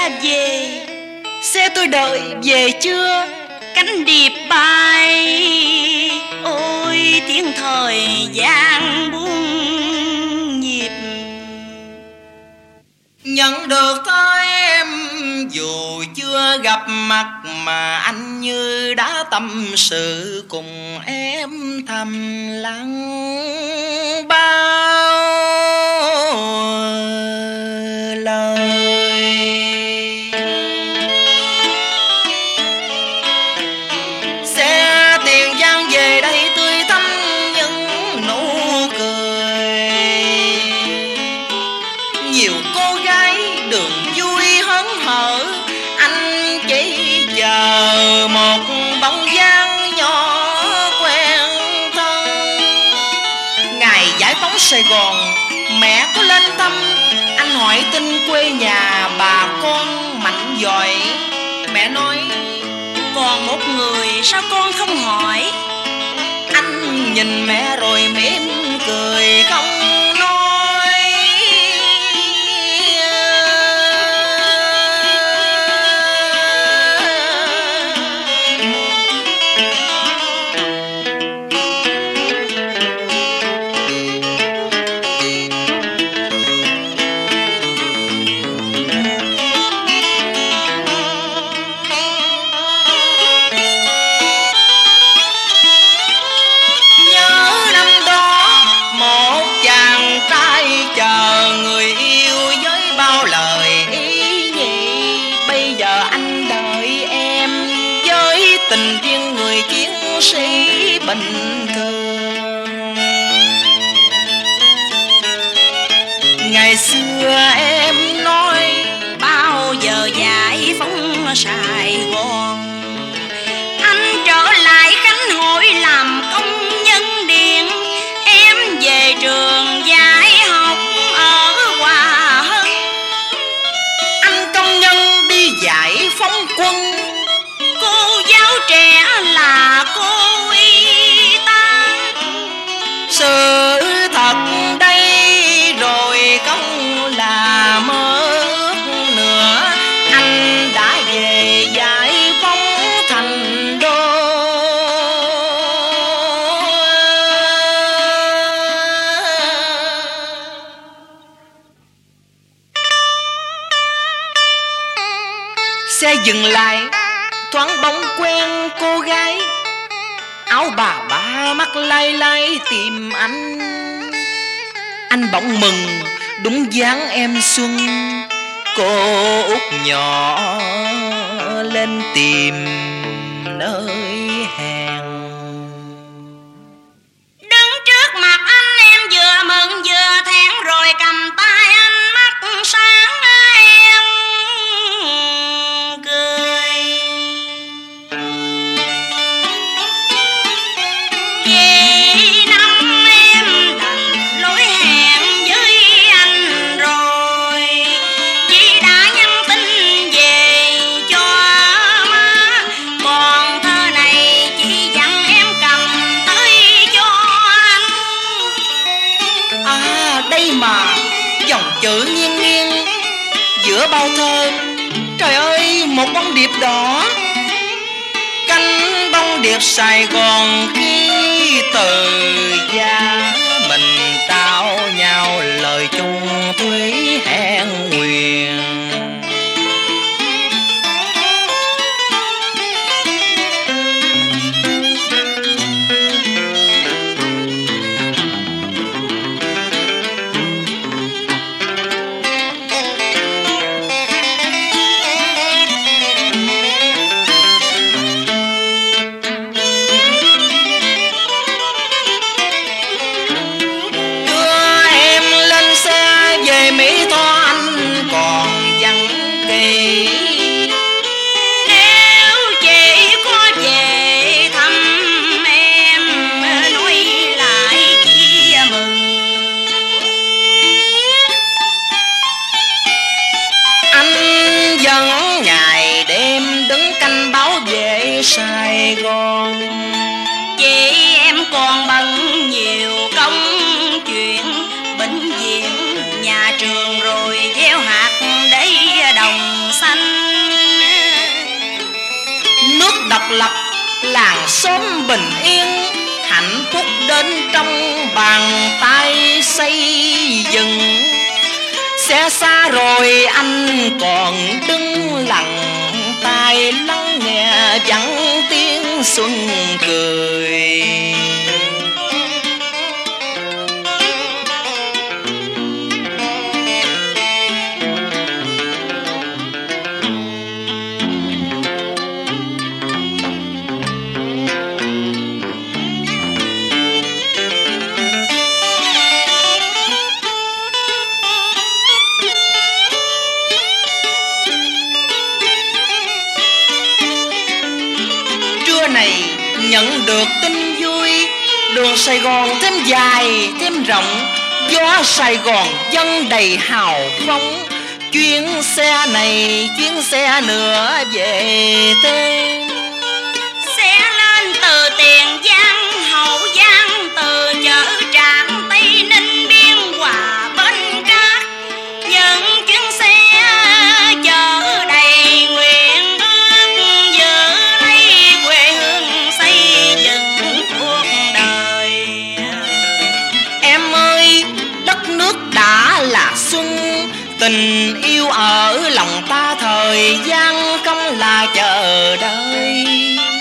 xe về. Xe tôi đợi về chưa? Cánh điệp bay, ôi tiếng thời gian buông nhịp. Nhận được thôi em, dù chưa gặp mặt mà anh như đã tâm sự cùng em thầm lặng bao lời. Xe Tiền Giang về đây tươi thắm những nụ cười. Nhiều cô gái đường vui hớn hở, anh chỉ chờ một bóng dáng nhỏ quen thân. Ngày giải phóng Sài Gòn, mẹ có lên thăm, anh hỏi tin quê nhà bà con mạnh giỏi. Mẹ nói Còn một người sao con không hỏi? anh nhìn mẹ rồi mỉm cười không nói. Tình duyên người chiến sĩ bình thường. Ngày xưa em nói bao giờ giải phóng Sài Gòn, anh trở lại Khánh Hội làm công nhân điện. Em về trường dạy học ở Hòa Hưng. anh công nhân đi giải phóng quân, cô giáo trẻ là cô y tá. sự thật đây rồi không là mơ ước nữa. Anh đã về giải phóng thành đô. Xe dừng lại, thoáng bóng quen cô gái, áo bà ba mắt lay lay tìm anh. Anh bỗng mừng đúng dáng em xuân, cô út nhỏ lên tìm nơi hẹn. Đứng trước mặt anh em vừa mừng vừa thẹn, rồi cầm tay anh mắt sáng em cười. Vì năm em đành lối hẹn với anh rồi, vì đã nhắn tin về cho má. Còn thơ này chỉ dặn em cầm tới cho anh. À đây mà, dòng chữ nghiêng nghiêng giữa bao thơ. Trời ơi, một bông điệp đỏ, cánh bông điệp Sài Gòn khi từ gia. Mình trao nhau lời chung thủy hẹn nguyện. Sài Gòn. Chị em còn bận nhiều công chuyện, bệnh viện, nhà trường rồi gieo hạt để đồng xanh. lập làng xóm bình yên, hạnh phúc đến trong bàn tay xây dựng. Sẽ xa rồi anh còn đứng lặng tai lắng nghe vẳng tiếng xuân cười. Nhận được tin vui, đường Sài Gòn thêm dài thêm rộng, gió Sài Gòn dân đầy hào phóng. Chuyến xe này chuyến xe nữa về tên. Xe lên từ Tiền Giang, Hậu Giang, từ chợ Trạm Tây Ninh, Biên Hòa, Bến Cát. Những chuyến xe chở đầy nguyện ước, giữ lấy quê hương xây dựng cuộc đời. Em ơi, đất nước đã là xuân, tình yêu ở lòng ta thời gian không là chờ đợi.